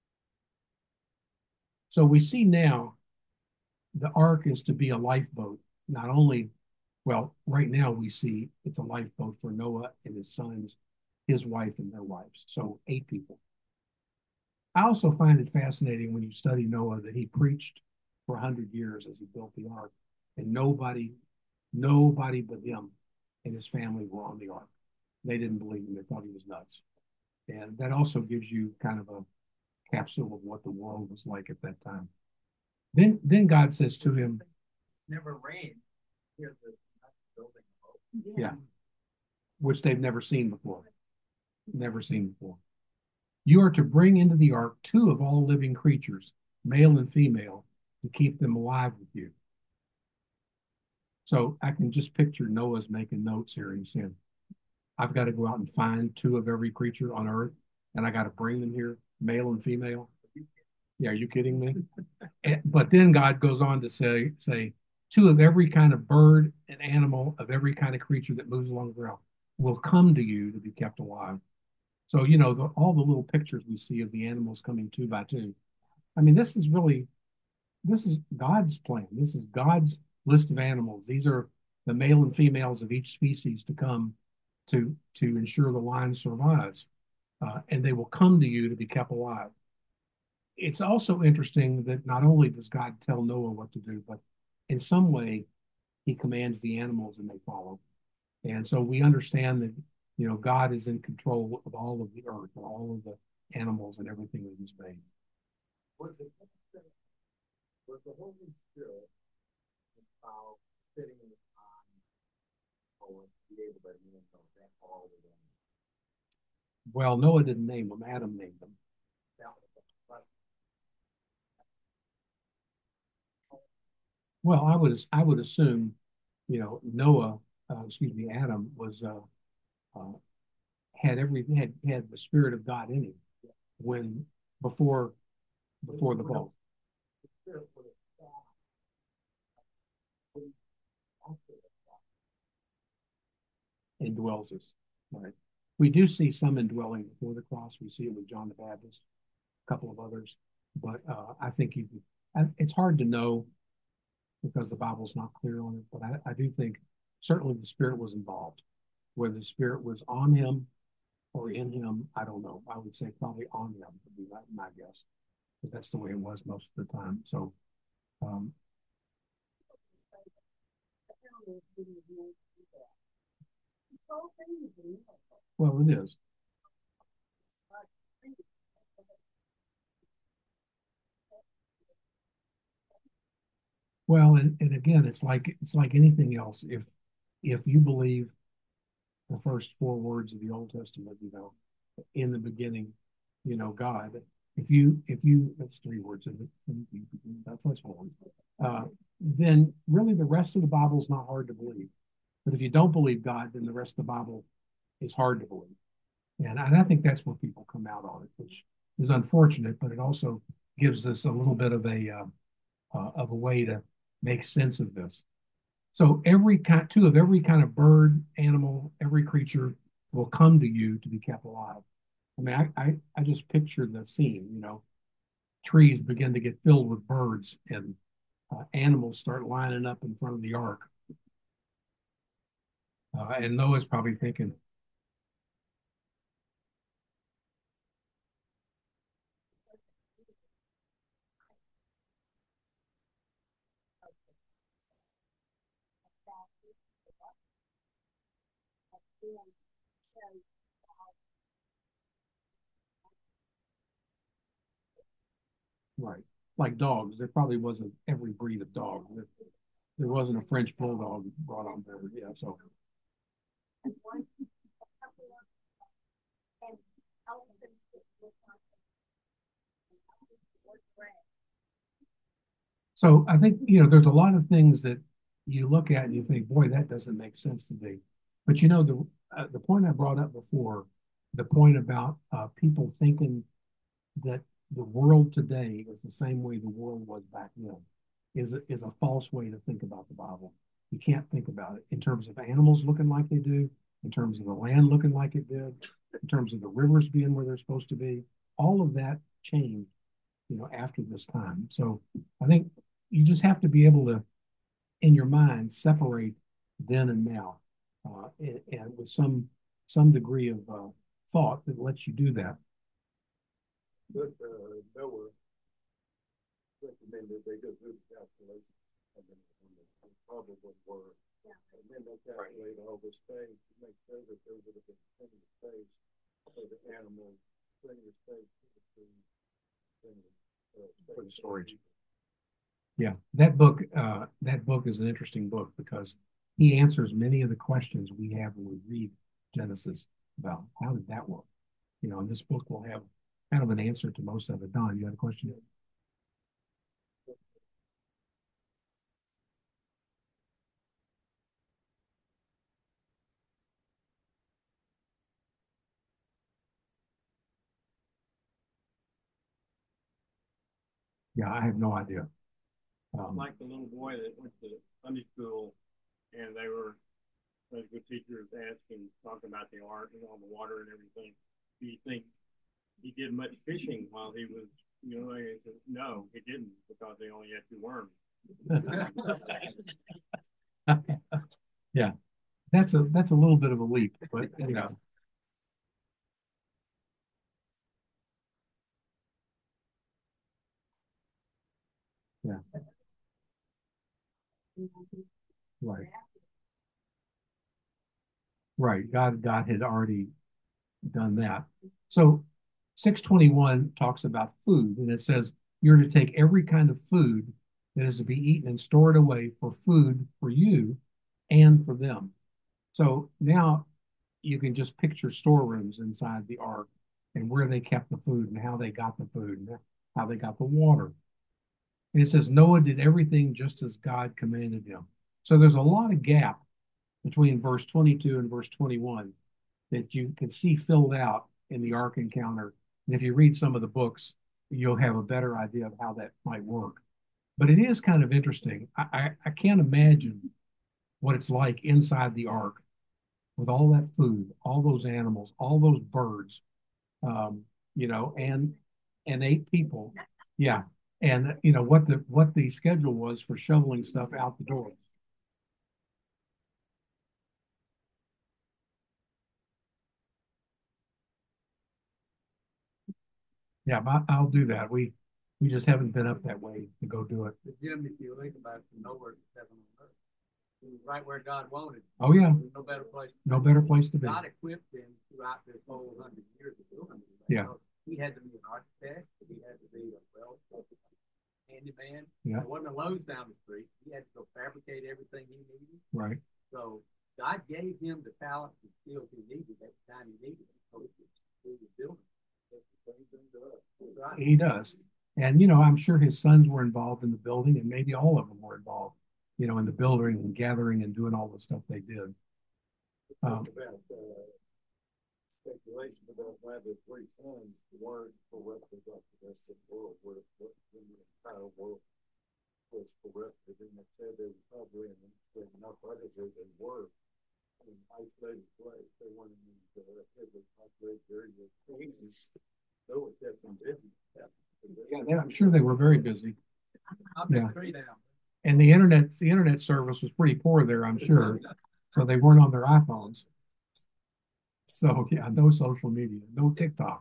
So we see now the ark is to be a lifeboat. Not only, well, right now we see it's a lifeboat for Noah and his sons his wife and their wives. So 8 people. I also find it fascinating when you study Noah that he preached for 100 years as he built the ark, and nobody but him and his family were on the ark. They didn't believe him. They thought he was nuts. And that also gives you kind of a capsule of what the world was like at that time. Then God says to him, Never rained. Here's the building. yeah, which they've never seen before. Never seen before. You are to bring into the ark 2 of all living creatures, male and female, to keep them alive with you. So I can just picture Noah's making notes here and saying, I've got to go out and find 2 of every creature on earth, and I got to bring them here, male and female. Yeah, are you kidding me? But then God goes on to say 2 of every kind of bird and animal, of every kind of creature that moves along the ground will come to you to be kept alive. So, all the little pictures we see of the animals coming 2 by 2. I mean, this is God's plan. This is God's list of animals. These are the male and females of each species to come to ensure the line survives. And they will come to you to be kept alive. It's also interesting that not only does God tell Noah what to do, but in some way he commands the animals and they follow. And so we understand that, God is in control of all of the earth, all of the animals and everything that he's made. Was the Holy Spirit sitting on or be able to name that all of them? Well, Noah didn't name them. Adam named them. Well, I would assume, Noah, Adam was had the Spirit of God in him when before the fall. Indwells us, right? We do see some indwelling before the cross. We see it with John the Baptist, a couple of others, but I think it's hard to know because the Bible's not clear on it. But I do think certainly the Spirit was involved. Whether the Spirit was on him or in him, I don't know. I would say probably on him would be my guess, because that's the way it was most of the time. So, well, it is. Well, and again, it's like anything else. If you believe the first 4 words of the Old Testament, in the beginning, God. If you that's 3 words, that's 4 words. Then really the rest of the Bible is not hard to believe. But if you don't believe God, then the rest of the Bible is hard to believe. And I think that's where people come out on it, which is unfortunate, but it also gives us a little bit of a way to make sense of this. So 2 of every kind of bird, animal, every creature will come to you to be kept alive. I mean, I just picture the scene, trees begin to get filled with birds and animals start lining up in front of the ark. And Noah's probably thinking, right, like dogs. There probably wasn't every breed of dog. There wasn't a French bulldog brought on board. Yeah, so. So I think, there's a lot of things that you look at and you think, boy, that doesn't make sense to me. But the point I brought up before, the point about people thinking that the world today is the same way the world was back then is a false way to think about the Bible. You can't think about it in terms of animals looking like they do, in terms of the land looking like it did, in terms of the rivers being where they're supposed to be. All of that changed, after this time. So I think you just have to be able to, in your mind, separate then and now, and with some degree of thought that lets you do that. But Noah recommended they go through the calculation and then probably were. Yeah. And then they calculate all this space to make sure that there would have been plenty of space for the animals, plenty of space for the food, for the storage. Yeah, that book is an interesting book because he answers many of the questions we have when we read Genesis about how did that work. And this book will have kind of an answer to most of it. Don, you had a question? Yeah, I have no idea. Like the little boy that went to Sunday school and they were the good teachers asking, talking about the art and all the water and everything. Do you think he did much fishing while he was, no, he didn't because they only had 2 worms. Yeah, that's a little bit of a leap, but yeah, right, right. God had already done that. So 621 talks about food, and it says you're to take every kind of food that is to be eaten and store it away for food for you and for them. So now you can just picture storerooms inside the ark and where they kept the food and how they got the food and how they got the water. And it says Noah did everything just as God commanded him. So there's a lot of gap between verse 22 and verse 21 that you can see filled out in the Ark encounter. And if you read some of the books, you'll have a better idea of how that might work. But it is kind of interesting. I can't imagine what it's like inside the Ark with all that food, all those animals, all those birds, and 8 people. Yeah. And what the schedule was for shoveling stuff out the door. Yeah, I'll do that. We just haven't been up that way to go do it. But Jim, if you think about it, nowhere to heaven on earth. It was right where God wanted. Oh yeah. No better place. No better place to be. God equipped him throughout this whole 100 years of doing it. Yeah. So he had to be an architect. He had to be a handyman. Yeah. There wasn't a Lowe's down the street. He had to go fabricate everything he needed. Right. So God gave him the talent and skills he needed at the time he needed it. So he was building. Right. He does. And I'm sure his sons were involved in the building, and maybe all of them were involved, in the building and gathering and doing all the stuff they did. About speculation about why the 3 sons weren't corrupted like the rest of the world, where the entire world was corrupted, and they said they were probably not probably they were in an isolated place. They weren't in these heavily populated areas. So it kept them busy. Yeah, I'm sure they were very busy. I've been Yeah. 3 down. And the internet service was pretty poor there, I'm sure. So they weren't on their iPhones. So yeah, no social media, no TikTok.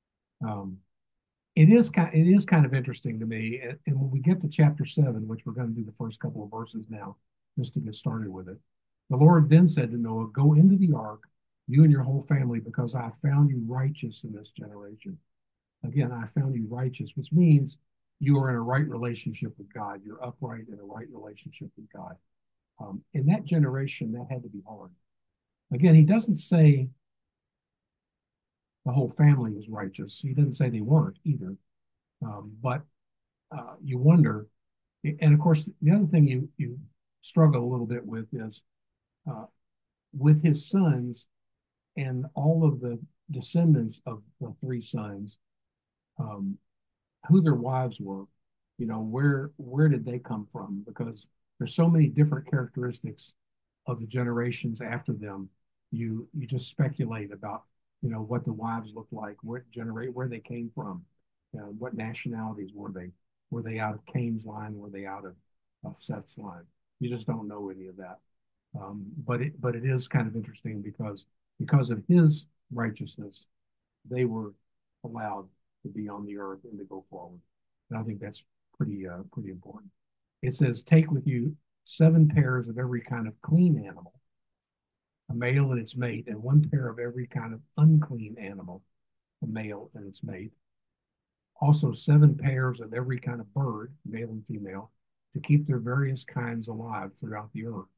It is kind of interesting to me. And when we get to chapter 7, which we're going to do the first couple of verses now, just to get started with it, the Lord then said to Noah, "Go into the ark, you and your whole family, because I found you righteous in this generation." Again, I found you righteous, which means you are in a right relationship with God. You're upright in a right relationship with God. In that generation, that had to be hard. Again, he doesn't say the whole family was righteous. He doesn't say they weren't either. But you wonder, and of course, the other thing you struggle a little bit with is with his sons and all of the descendants of the 3 sons, who their wives were, where did they come from? Because there's so many different characteristics of the generations after them. You just speculate about, what the wives looked like, where they came from, what nationalities were they? Were they out of Cain's line? Were they out of Seth's line? You just don't know any of that. But it is kind of interesting because of his righteousness, they were allowed to be on the earth and to go forward. And I think that's pretty important. It says, take with you 7 pairs of every kind of clean animal, a male and its mate, and 1 pair of every kind of unclean animal, a male and its mate. Also 7 pairs of every kind of bird, male and female, to keep their various kinds alive throughout the earth.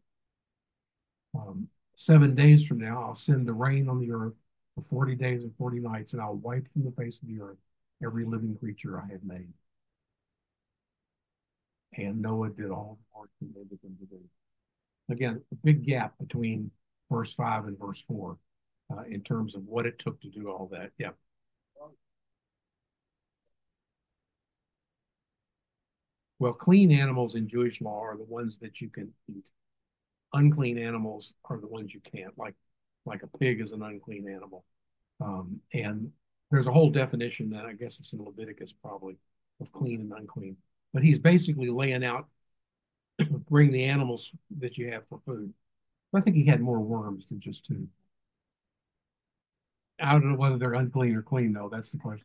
7 days from now, I'll send the rain on the earth for 40 days and 40 nights, and I'll wipe from the face of the earth every living creature I have made. And Noah did all the work he made them to do. Again, a big gap between verse 5 and verse 4 in terms of what it took to do all that. Yeah. Well, clean animals in Jewish law are the ones that you can eat. Unclean animals are the ones you can't, like a pig is an unclean animal. And there's a whole definition that I guess it's in Leviticus probably of clean and unclean. But he's basically laying out, bring the animals that you have for food. I think he had more worms than just 2. I don't know whether they're unclean or clean, though. That's the question.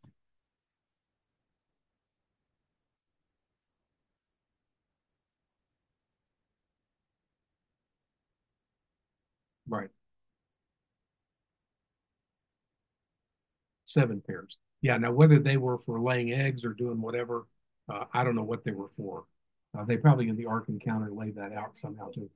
Right. 7 pairs. Yeah. Now, whether they were for laying eggs or doing whatever, I don't know what they were for. They probably in the Ark Encounter laid that out somehow too.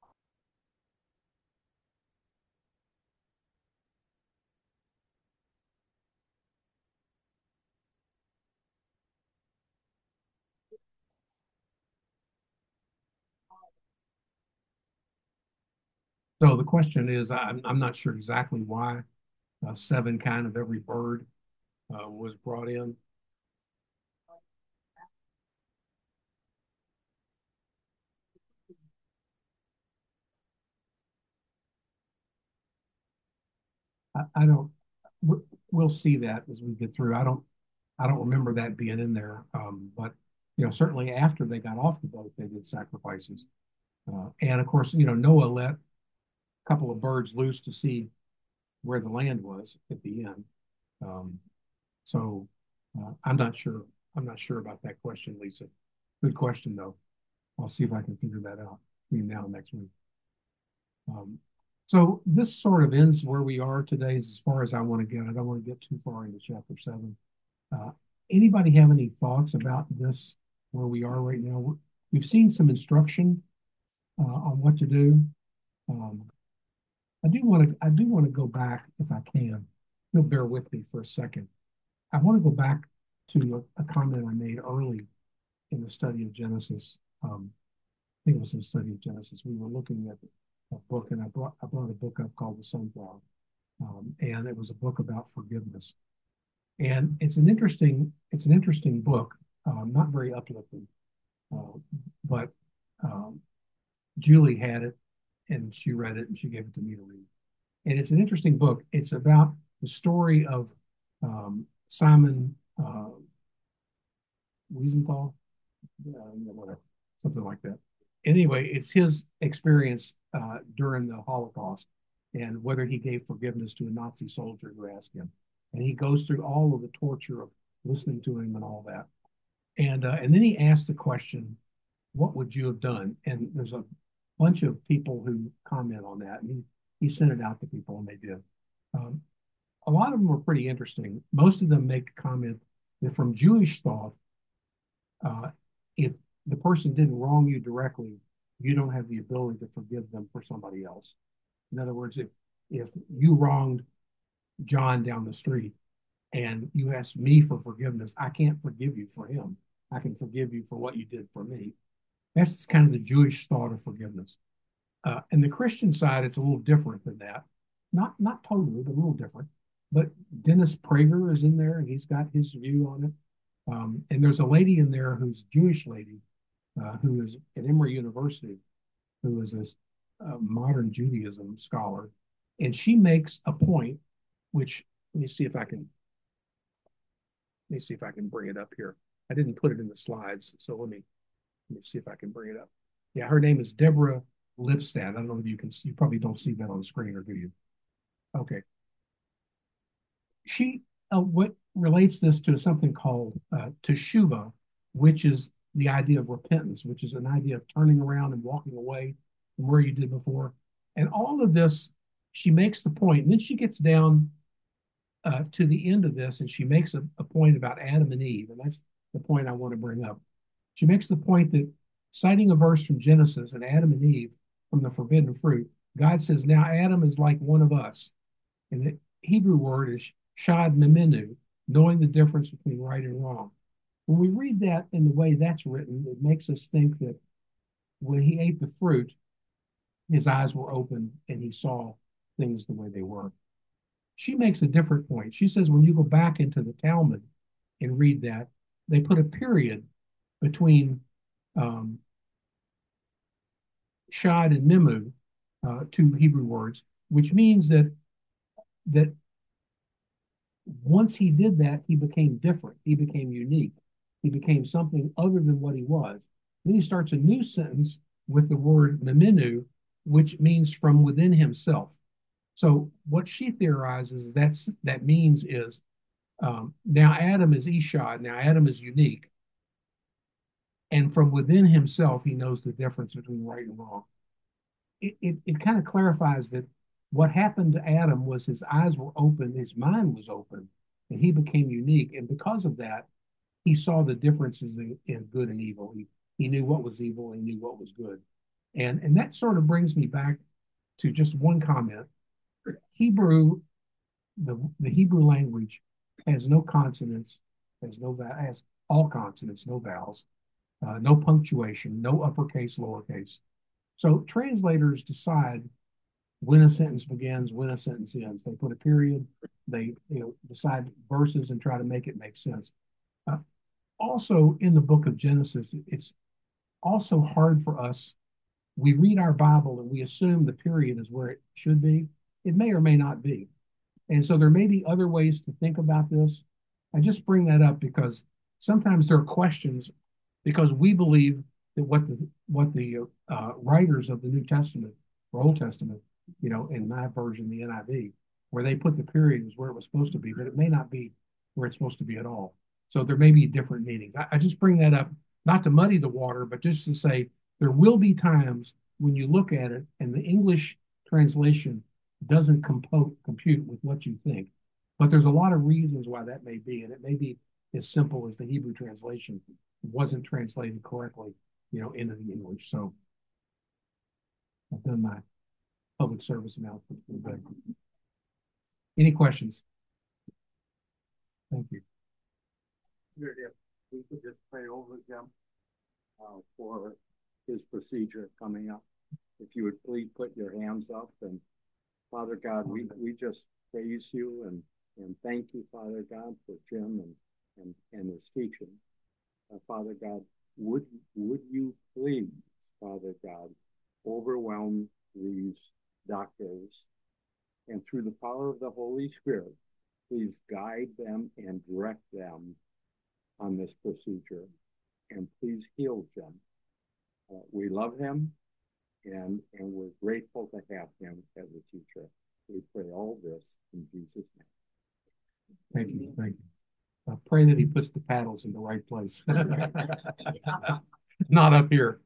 So the question is, I'm not sure exactly why 7 kind of every bird was brought in. I don't. We'll see that as we get through. I don't remember that being in there. But certainly after they got off the boat, they did sacrifices. And of course, Noah let a couple of birds loose to see where the land was at the end. Um, so I'm not sure. I'm not sure about that question, Lisa. Good question, though. I'll see if I can figure that out between now and next week. Um, so this sort of ends where we are today as far as I want to get. I don't want to get too far into chapter 7. Uh, Anybody have any thoughts about this, where we are right now? We've seen some instruction on what to do. Um, I do want to go back if I can. You'll bear with me for a second. I want to go back to a comment I made early in the study of Genesis. I think it was in the study of Genesis. We were looking at a book, and I brought a book up called The Sunflower, and it was a book about forgiveness. And it's an interesting book, not very uplifting, but Julie had it, and she read it, and she gave it to me to read. And it's an interesting book. It's about the story of Simon Wiesenthal, whatever, something like that. Anyway, it's his experience during the Holocaust and whether he gave forgiveness to a Nazi soldier who asked him. And he goes through all of the torture of listening to him and all that. And then he asked the question, what would you have done? And there's a bunch of people who comment on that. And he sent it out to people, and they did. A lot of them were pretty interesting. Most of them make a comment that from Jewish thought, if the person didn't wrong you directly, you don't have the ability to forgive them for somebody else. In other words, if you wronged John down the street and you ask me for forgiveness, I can't forgive you for him. I can forgive you for what you did for me. That's kind of the Jewish thought of forgiveness. And the Christian side, it's a little different than that. Not totally, but a little different. But Dennis Prager is in there, and he's got his view on it. And there's a lady in there who's a Jewish lady who is at Emory University, who is a modern Judaism scholar. And she makes a point, which let me see if I can bring it up here. I didn't put it in the slides, so let me see if I can bring it up. Yeah, her name is Deborah Lipstadt. I don't know if you can see, you probably don't see that on the screen, or do you? Okay. she what relates this to something called teshuvah, which is the idea of repentance, which is an idea of turning around and walking away from where you did before. And all of this, she makes the point, and then she gets down to the end of this, and she makes a point about Adam and Eve, and that's the point I want to bring up. She makes the point that, citing a verse from Genesis and Adam and Eve from the forbidden fruit, God says, now Adam is like one of us. And the Hebrew word is shad memenu, knowing the difference between right and wrong. When we read that in the way that's written, it makes us think that when he ate the fruit, his eyes were open and he saw things the way they were. She makes a different point. She says when you go back into the Talmud and read that, they put a period between shad and memu, two Hebrew words, which means that once he did that, he became different. He became unique. He became something other than what he was. Then he starts a new sentence with the word memenu, which means from within himself. So what she theorizes that means is now Adam is Eshad, now Adam is unique. And from within himself, he knows the difference between right and wrong. It kind of clarifies that what happened to Adam was his eyes were open, his mind was open, and he became unique. And because of that, he saw the differences in good and evil. He knew what was evil and he knew what was good. And that sort of brings me back to just one comment. Hebrew, the Hebrew language has no consonants, has all consonants, no vowels, no punctuation, no uppercase, lowercase. So translators decide when a sentence begins, when a sentence ends. They put a period, they decide verses and try to make it make sense. Also in the book of Genesis, it's also hard for us. We read our Bible and we assume the period is where it should be. It may or may not be. And so there may be other ways to think about this. I just bring that up because sometimes there are questions because we believe that what the writers of the New Testament or Old Testament, in my version, the NIV, where they put the period is where it was supposed to be, but it may not be where it's supposed to be at all. So there may be different meanings. I just bring that up not to muddy the water, but just to say there will be times when you look at it and the English translation doesn't compute with what you think. But there's a lot of reasons why that may be, and it may be as simple as the Hebrew translation wasn't translated correctly, into the English. So I've done my public service announcement for the day. Any questions? Thank you. If we could just pray over him for his procedure coming up. If you would please put your hands up. And Father God, we just praise you and thank you, Father God, for Jim and his teaching. Father God, would you please, Father God, overwhelm these doctors and through the power of the Holy Spirit, please guide them and direct them on this procedure, and please heal Jim. We love him, and we're grateful to have him as a teacher. We pray all this in Jesus' name. Thank you. Thank you. I pray that he puts the paddles in the right place. Not up here.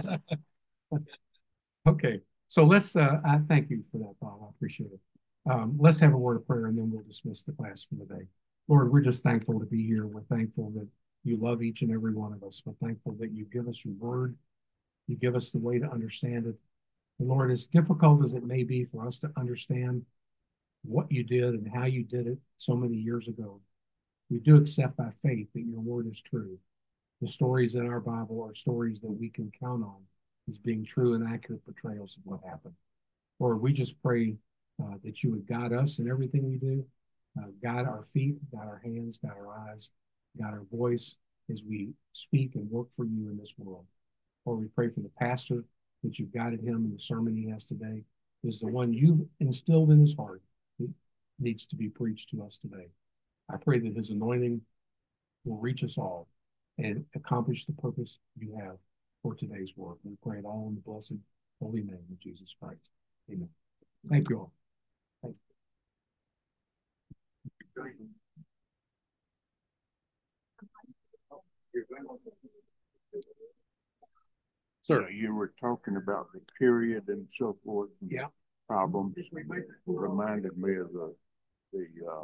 Okay. So let's, I thank you for that, Bob. I appreciate it. Let's have a word of prayer and then we'll dismiss the class for the day. Lord, we're just thankful to be here. We're thankful that you love each and every one of us. We're thankful that you give us your word. You give us the way to understand it. And Lord, as difficult as it may be for us to understand what you did and how you did it so many years ago, we do accept by faith that your word is true. The stories in our Bible are stories that we can count on as being true and accurate portrayals of what happened. Lord, we just pray that you would guide us in everything we do, guide our feet, guide our hands, guide our eyes, guide our voice as we speak and work for you in this world. Lord, we pray for the pastor, that you've guided him in the sermon he has today, is the one you've instilled in his heart that needs to be preached to us today. I pray that his anointing will reach us all and accomplish the purpose you have for today's work. We pray it all in the blessed holy name of Jesus Christ. Amen. Thank you all. Thank you. Sir. You were talking about the period and so forth. And Yeah. problems reminded me of the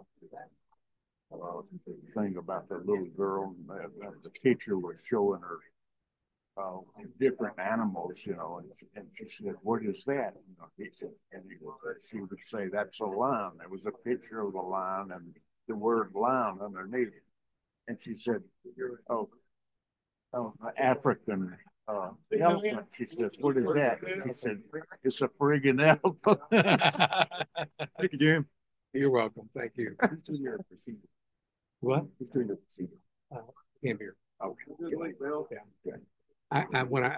thing about the little girl. The teacher was showing her different animals, and she said, "What is that?" He said, and she would say, "That's a lion." There was a picture of the lion and the word lion underneath it. And she said, "Oh, African elephant." She said, "What is that?" She said, "It's a friggin' elephant." Thank you, Jim. You're welcome. Thank you. Who's doing your procedure? What? Who's doing the procedure? Came here. Okay. Yeah. When I